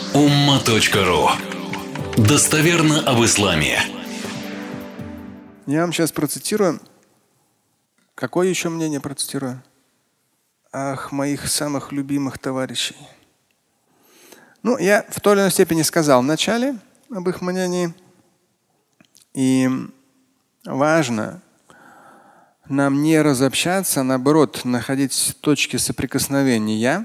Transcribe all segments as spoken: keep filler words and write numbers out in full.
умма точка ру. Достоверно об исламе. Я вам сейчас процитирую. Какое еще мнение процитирую? Ах, моих самых любимых товарищей. Ну, я в той или иной степени сказал в начале об их мнении. И важно нам не разобщаться, а наоборот, находить точки соприкосновения.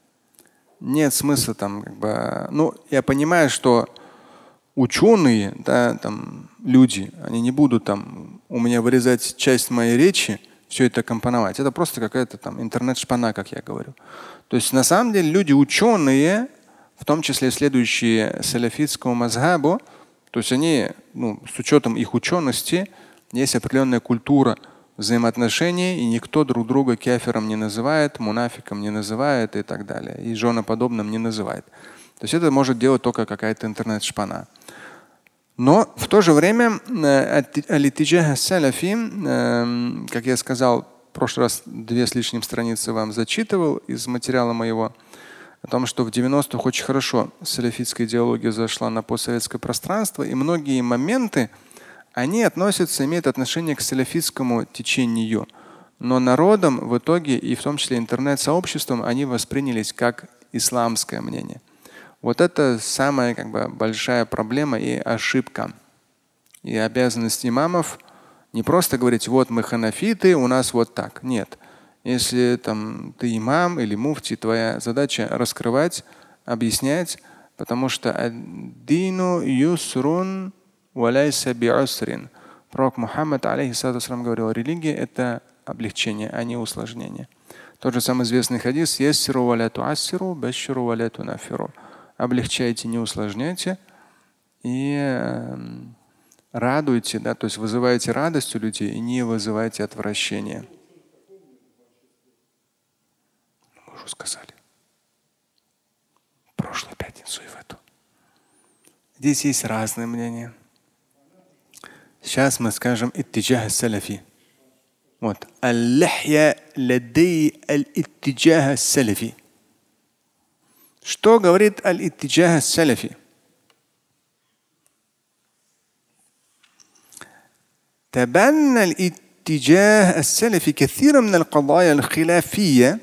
Нет смысла там, как бы, ну, я понимаю, что ученые, да, там, люди, они не будут там у меня вырезать часть моей речи, все это компоновать. Это просто какая-то там интернет-шпана, как я говорю. То есть на самом деле люди ученые, в том числе следующие салафитскому мазхабу, то есть они, ну, с учетом их учености, есть определенная культура взаимоотношений, и никто друг друга кафиром не называет, мунафиком не называет и так далее, и женоподобным не называет. То есть это может делать только какая-то интернет-шпана. Но в то же время аль-иттиджах салафи, как я сказал, в прошлый раз две с лишним страницы вам зачитывал из материала моего, о том, что в девяностых очень хорошо салафитская идеология зашла на постсоветское пространство, и многие моменты, они относятся, имеют отношение к салафитскому течению. Но народом в итоге, и в том числе интернет-сообществом, они воспринялись как исламское мнение. Вот это самая, как бы, большая проблема и ошибка. И обязанность имамов не просто говорить, вот мы ханафиты, у нас вот так. Нет. Если там, ты имам или муфти, твоя задача раскрывать, объяснять, потому что ад-дину юсрун валяйса би'усрин. Пророк Мухаммад алейхиссалату говорил, религия – это облегчение, а не усложнение. Тот же самый известный хадис «Яссиру валя туассиру, башширу валя тунафиру». Облегчайте, не усложняйте, и э, радуйте, да, то есть вызывайте радость у людей и не вызывайте отвращение. Мы уже сказали. Прошлую пятницу и в эту. Здесь есть разные мнения. Сейчас мы скажем иттиджах салафи. Вот. Аль-лихья ладей аль-иттиджах салафи. Что говорит аль-иттиджах салафи? تبنى الاتجاه السلفي كثيرا من القضايا الخلافية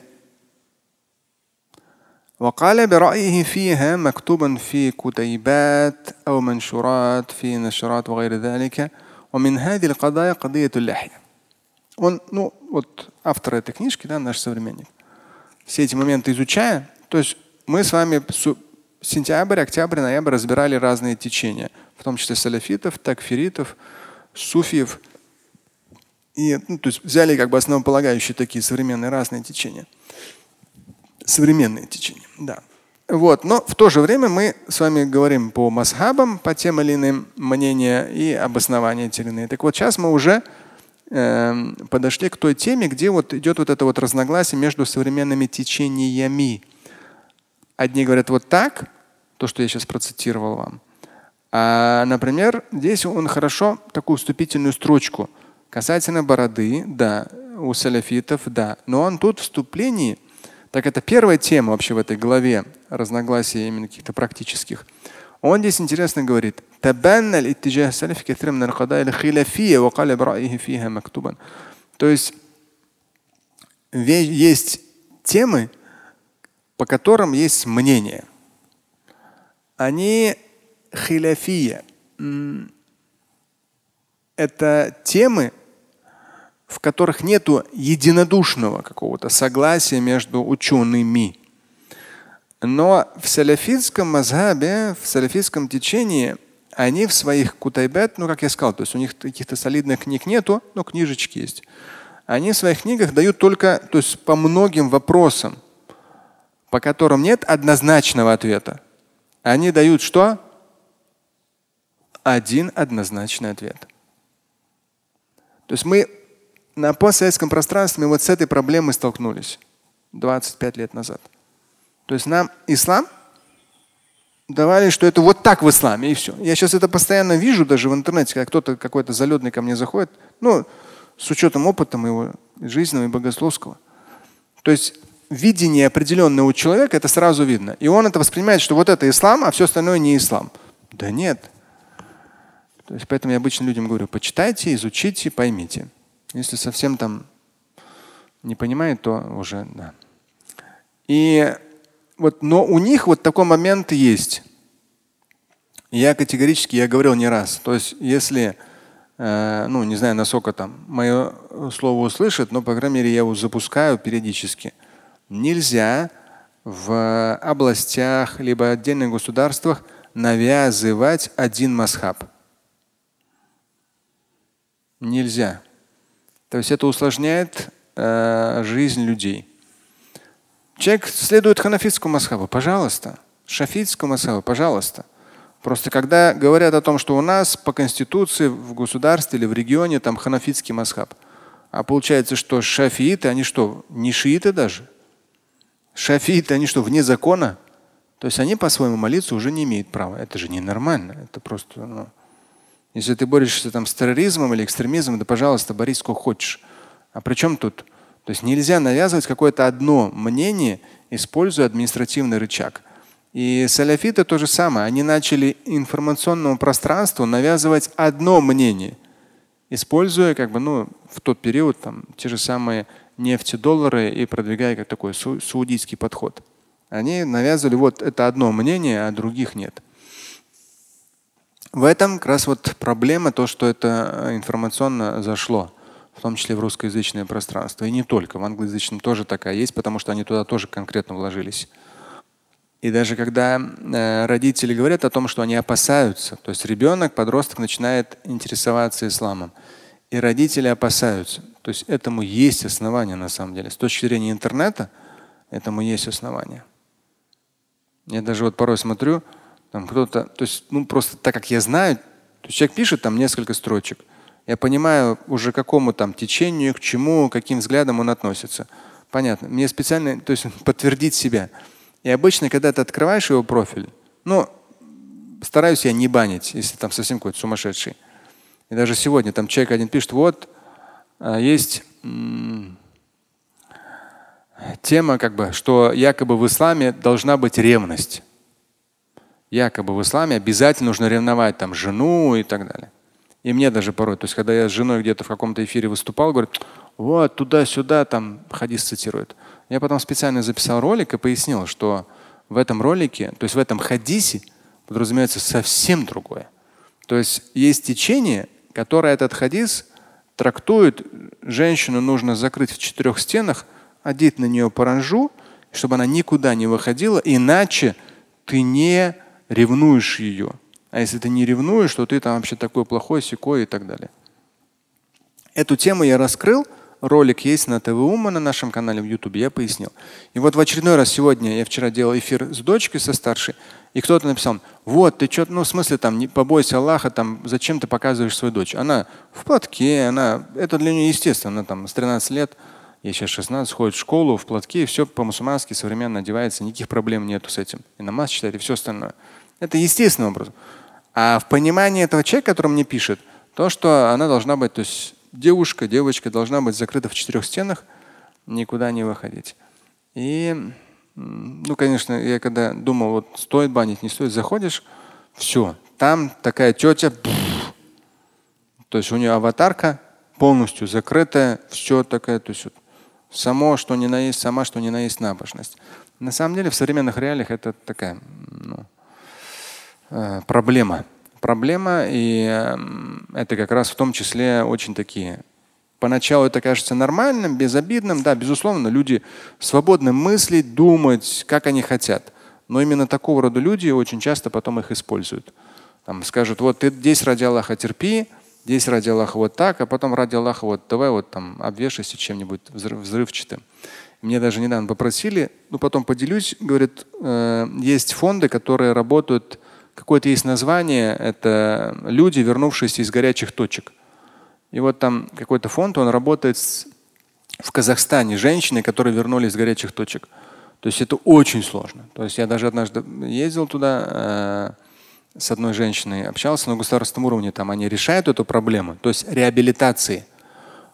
وقال برأيه فيها مكتوبا في كتيبات أو منشورات في نشرات وغير ذلك ومن هذه القضايا قضية اللحية. Он, ну, вот автор этой книжки, да, наш современник, все эти моменты изучая, то есть мы с вами сентябрь, октябрь, ноябрь разбирали разные течения, в том числе салафитов, такфиритов, суфиев. И, ну, то есть взяли как бы основополагающие такие современные разные течения. Современные течения, да. Вот. Но в то же время мы с вами говорим по мазхабам, по тем или иным мнениям и обоснования те или иные. Так вот, сейчас мы уже э, подошли к той теме, где вот идет вот это вот разногласие между современными течениями. Одни говорят вот так, то, что я сейчас процитировал вам. А, например, здесь он хорошо такую вступительную строчку касательно бороды, да, у салафитов, да. Но он тут в вступлении, так это первая тема вообще в этой главе разногласий именно каких-то практических. Он здесь интересно говорит: то есть есть темы, по которым есть мнение. Они хиляфия. Это темы, в которых нет единодушного какого-то согласия между учеными. Но в салафитском мазхабе, в салафитском течении, они в своих кутайбат, ну как я сказал, то есть у них каких-то солидных книг нету, но книжечки есть. Они в своих книгах дают только, то есть по многим вопросам, по которым нет однозначного ответа. Они дают что? Один однозначный ответ. То есть мы на постсоветском пространстве мы вот с этой проблемой столкнулись двадцать пять лет назад. То есть нам ислам давали, что это вот так в исламе и все. Я сейчас это постоянно вижу даже в интернете, когда кто-то какой-то залетный ко мне заходит, ну, с учетом опыта моего жизненного и богословского. То есть видение определенное у человека, это сразу видно. И он это воспринимает, что вот это ислам, а все остальное не ислам. Да нет. То есть поэтому я обычно людям говорю, почитайте, изучите, поймите. Если совсем там не понимает, то уже да. И вот, но у них вот такой момент есть. Я категорически, я говорил не раз. То есть если, э, ну не знаю, насколько там мое слово услышит, но по крайней мере я его запускаю периодически. Нельзя в областях либо отдельных государствах навязывать один мазхаб. Нельзя. То есть это усложняет э, жизнь людей. Человек следует ханафитскому мазхабу, пожалуйста. Шафитскому мазхабу, пожалуйста. Просто когда говорят о том, что у нас по конституции в государстве или в регионе там ханафитский мазхаб, а получается, что шафииты, они что, не шииты даже? Шафииты, они что, вне закона? То есть они по-своему молиться уже не имеют права. Это же ненормально. Это просто, ну, если ты борешься там с терроризмом или экстремизмом, да пожалуйста, борись сколько хочешь. А при чем тут? То есть нельзя навязывать какое-то одно мнение, используя административный рычаг. И салафиты то же самое. Они начали информационному пространству навязывать одно мнение, используя как бы, ну, в тот период там, те же самые нефтедоллары и продвигая как такой сау- саудийский подход. Они навязывали вот это одно мнение, а других нет. В этом как раз вот проблема, то, что это информационно зашло, в том числе в русскоязычное пространство. И не только, в англоязычном тоже такая есть, потому что они туда тоже конкретно вложились. И даже когда э, родители говорят о том, что они опасаются, то есть ребенок, подросток начинает интересоваться исламом, и родители опасаются. То есть этому есть основания на самом деле. С точки зрения интернета этому есть основания. Я даже вот порой смотрю, там кто-то, то есть ну просто так как я знаю, то есть человек пишет там несколько строчек, я понимаю уже к какому там течению, к чему, каким взглядом он относится. Понятно. Мне специально, то есть подтвердить себя. И обычно, когда ты открываешь его профиль, ну, стараюсь я не банить, если там совсем какой-то сумасшедший. И даже сегодня там человек один пишет, вот есть м- тема, как бы, что якобы в исламе должна быть ревность. Якобы в исламе обязательно нужно ревновать там жену и так далее. И мне даже порой, то есть когда я с женой где-то в каком-то эфире выступал, говорит, вот туда-сюда, там хадис цитирует. Я потом специально записал ролик и пояснил, что в этом ролике, то есть в этом хадисе подразумевается совсем другое. То есть есть течение, которое этот хадис трактует, женщину нужно закрыть в четырех стенах, одеть на нее паранджу, чтобы она никуда не выходила, иначе ты не ревнуешь ее. А если ты не ревнуешь, то ты там вообще такой плохой, сякой и так далее. Эту тему я раскрыл. Ролик есть на ТВ-Ума на нашем канале в Ютубе, я пояснил. И вот в очередной раз сегодня, я вчера делал эфир с дочкой, со старшей, и кто-то написал, вот ты что, ну в смысле там, не побойся Аллаха, там, зачем ты показываешь свою дочь? Она в платке, она, это для нее естественно, она там с тринадцати лет, ей сейчас шестнадцать, ходит в школу в платке, и все по-мусульмански современно одевается, никаких проблем нету с этим. И намаз читает, и все остальное. Это естественный образ. А в понимании этого человека, который мне пишет, то, что она должна быть, то есть девушка, девочка должна быть закрыта в четырех стенах, никуда не выходить. И, ну, конечно, я когда думал, вот стоит банить, не стоит, заходишь, все, там такая тетя, пфф, то есть у нее аватарка полностью закрытая, все такая, то есть вот, само, что ни на есть, сама, что ни на есть набожность. На самом деле в современных реалиях это такая, ну, э, проблема. Проблема, и э, это как раз в том числе очень такие. Поначалу это кажется нормальным, безобидным. Да, безусловно, люди свободны мыслить, думать, как они хотят. Но именно такого рода люди очень часто потом их используют. Там скажут, вот ты здесь ради Аллаха терпи, здесь ради Аллаха вот так, а потом ради Аллаха вот давай вот там обвешайся чем-нибудь взрывчатым. Мне даже недавно попросили, ну потом поделюсь, говорят, э, есть фонды, которые работают. Какое-то есть название, это люди, вернувшиеся из горячих точек. И вот там какой-то фонд, он работает с, в Казахстане, женщины, которые вернулись из горячих точек. То есть это очень сложно. То есть я даже однажды ездил туда э, с одной женщиной, общался на государственном уровне, там они решают эту проблему, то есть реабилитации.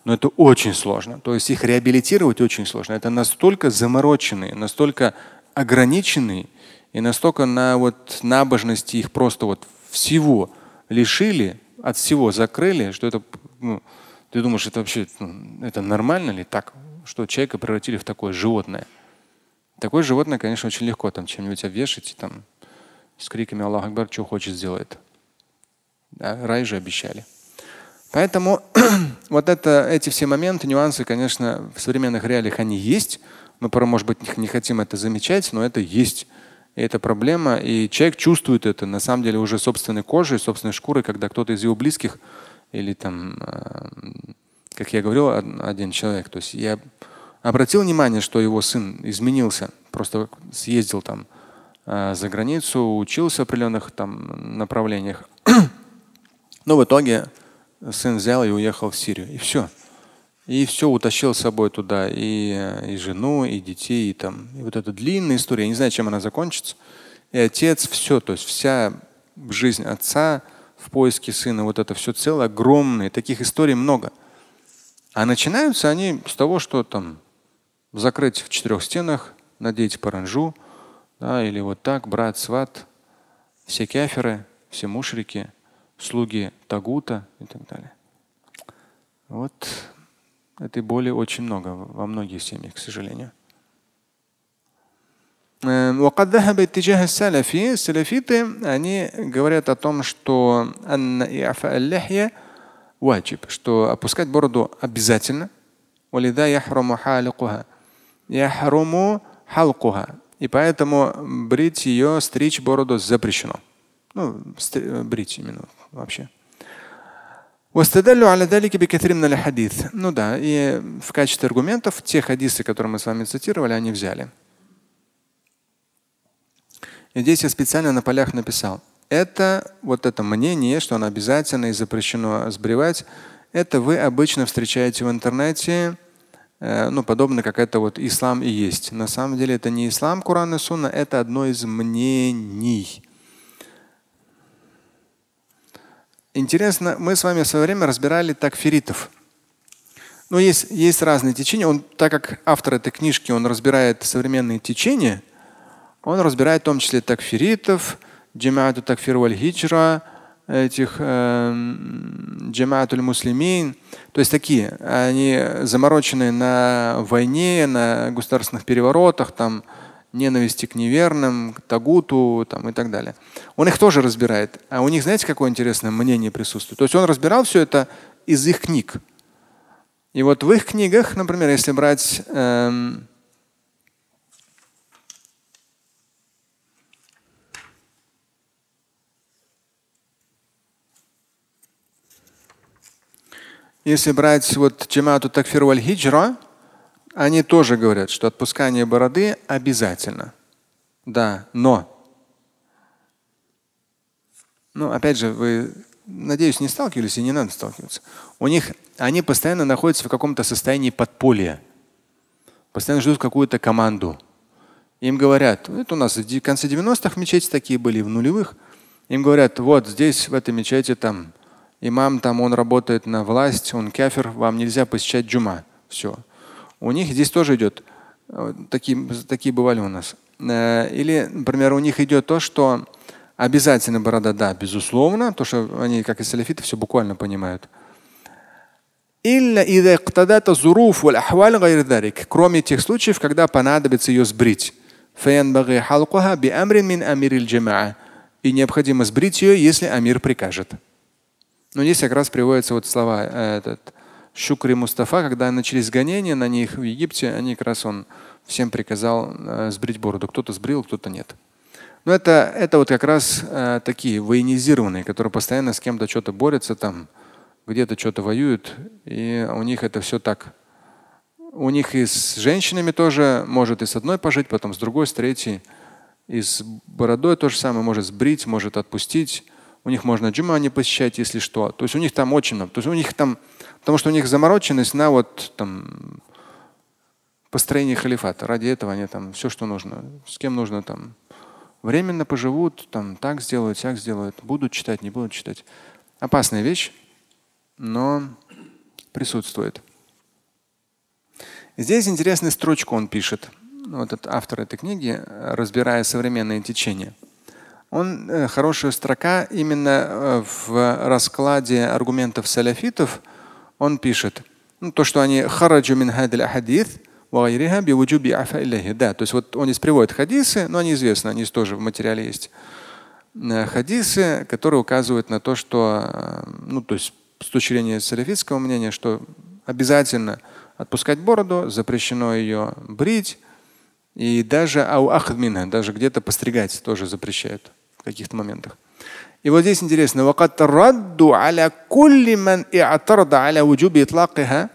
Но это очень сложно. То есть их реабилитировать очень сложно. Это настолько замороченные, настолько ограниченные и настолько на вот набожности их просто вот всего лишили, от всего закрыли, что это, ну, ты думаешь, это вообще ну, это нормально ли так, что человека превратили в такое животное? Такое животное, конечно, очень легко там чем-нибудь обвешать и там с криками Аллах Акбар, что хочет сделает. Да, рай же обещали. Поэтому вот это, эти все моменты, нюансы, конечно, в современных реалиях они есть. Мы, может быть, не хотим это замечать, но это есть. И это проблема. И человек чувствует это на самом деле уже собственной кожей, собственной шкурой, когда кто-то из его близких или там, как я говорил, один человек. То есть я обратил внимание, что его сын изменился, просто съездил там за границу, учился в определенных там направлениях. Но в итоге сын взял и уехал в Сирию. И все. И все утащил с собой туда и, и жену, и детей, и там. И вот эта длинная история. Я не знаю, чем она закончится. И отец, все, то есть вся жизнь отца в поиске сына, вот это все целое, огромное. Таких историй много. А начинаются они с того, что там закрыть в четырех стенах, надеть паранджу, да, или вот так, брат, сват, все кафиры, все мушрики, слуги тагута и так далее. Вот этой боли очень много во многих семьях, к сожалению. Салафиты, они говорят о том, что ваджиб, что опускать бороду обязательно. И поэтому брить ее, стричь бороду запрещено. Ну, брить именно вообще. Ну да, и в качестве аргументов те хадисы, которые мы с вами цитировали, они взяли. И здесь я специально на полях написал. Это вот это мнение, что оно обязательно и запрещено сбривать, это вы обычно встречаете в интернете, э, ну, подобно как это вот ислам и есть. На самом деле это не ислам, Куран и Сунна, это одно из мнений. Интересно, мы с вами в свое время разбирали такфиритов. Ну, есть, есть разные течения. Он, так как автор этой книжки, он разбирает современные течения, он разбирает в том числе такфиритов, джамаату такфир валь хиджра, этих э, джамаатуль муслимин. То есть такие, они замороченные на войне, на государственных переворотах, там, ненависти к неверным, к тагуту там, и так далее. Он их тоже разбирает. А у них, знаете, какое интересное мнение присутствует? То есть он разбирал все это из их книг. И вот в их книгах, например, если брать эм, если брать вот джамаату такфир валь хиджра, они тоже говорят, что отпускание бороды обязательно. Да, но. Ну, опять же, вы, надеюсь, не сталкивались и не надо сталкиваться. У них они постоянно находятся в каком-то состоянии подполья. Постоянно ждут какую-то команду. Им говорят, это у нас в конце девяностых мечети такие были, в нулевых. Им говорят, вот здесь, в этой мечети, там, имам, там, он работает на власть, он кафир, вам нельзя посещать джума. Все. У них здесь тоже идет, такие, такие бывали у нас. Или, например, у них идет то, что обязательно борода, да, безусловно, то, что они, как и салафиты, все буквально понимают. Кроме тех случаев, когда понадобится ее сбрить. И необходимо сбрить ее, если амир прикажет. Но здесь как раз приводятся вот слова этот, Шукри Мустафа, когда начались гонения на них в Египте, они как раз он всем приказал э, сбрить бороду. Кто-то сбрил, кто-то нет. Но это, это вот как раз э, такие военизированные, которые постоянно с кем-то что-то борются, там где-то что-то воюют, и у них это все так. У них и с женщинами тоже может и с одной пожить, потом с другой, с третьей. И с бородой то же самое, может сбрить, может отпустить. У них можно джума не посещать, если что. То есть у них там очень много. То есть у них там, потому что у них замороченность на вот там построение халифата. Ради этого они там все, что нужно. С кем нужно там временно поживут, там так сделают, сяк сделают. Будут читать, не будут читать. Опасная вещь, но присутствует. Здесь интересную строчку он пишет. Вот этот автор этой книги, разбирая современные течения. Он э, хорошая строка именно э, в раскладе аргументов салафитов. Он пишет, ну, то, что они хараджу мин хадил ахадith ва гайриха би вуджуби афа илляхи. Да, то есть вот он здесь приводит хадисы, но они известны, они тоже в материале есть. Э, хадисы, которые указывают на то, что, э, ну, то есть с точки зрения салафитского мнения, что обязательно отпускать бороду, запрещено ее брить, и даже ау ахадмина, даже где-то постригать тоже запрещают в каких-то моментах. И вот здесь интересно. وَقَدْ تَرَدُّ عَلَى كُلِّ مَنْ اعْتَرْضَ عَلَى وُجُوبِ إطلاقها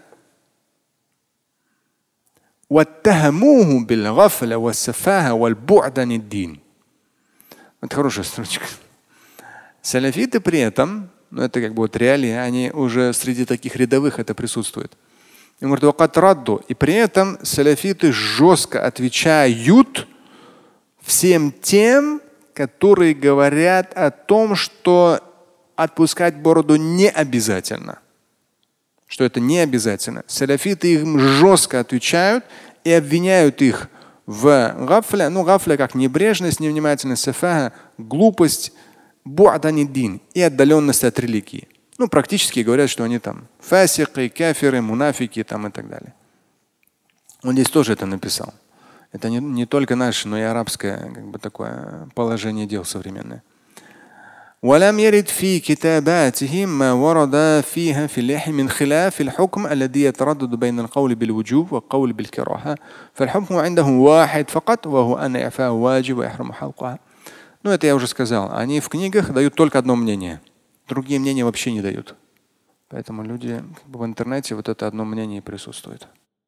وَاتَّهَمُوهُ بِالْغَفْلَةِ وَالسَّفَاهَةِ وَالْبُعْدِ عَنِ الدِّينِ. Вот хорошая строчка. Салафиты при этом, ну это как бы вот реалии, они уже среди таких рядовых это присутствует. И, говорит, и при этом салафиты жестко отвечают всем тем, которые говорят о том, что отпускать бороду не обязательно. Что это не обязательно. Салафиты им жестко отвечают и обвиняют их в гафля. Ну, гафля как небрежность, невнимательность, сафаха, глупость, бу'даниддин и отдаленность от религии. Ну, практически говорят, что они там фасики, кафиры, мунафики там и так далее. Он здесь тоже это написал. Это не, не только наше, но и арабское как бы такое положение дел современное. ولم يرد في كتاباتهم ما ورد فيها في اللحية من خلاف الحكم الذي يتردد بين القول بالوجوب والقول بالكراهة فالحكم عندهم واحد فقط وهو أن إعفاء واجب ويحرم حلقها. Ну, это я уже сказал. Они в книгах дают только одно мнение. Другие мнения вообще не дают. Поэтому люди как бы в интернете вот это одно мнение присутствует.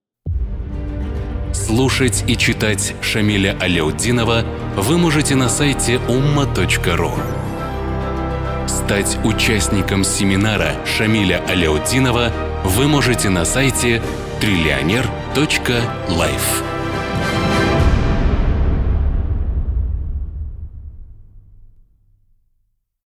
Слушать и читать Шамиля Аляутдинова вы можете на сайте умма точка ру. Стать участником семинара Шамиля Аляутдинова вы можете на сайте триллионер точка лайф.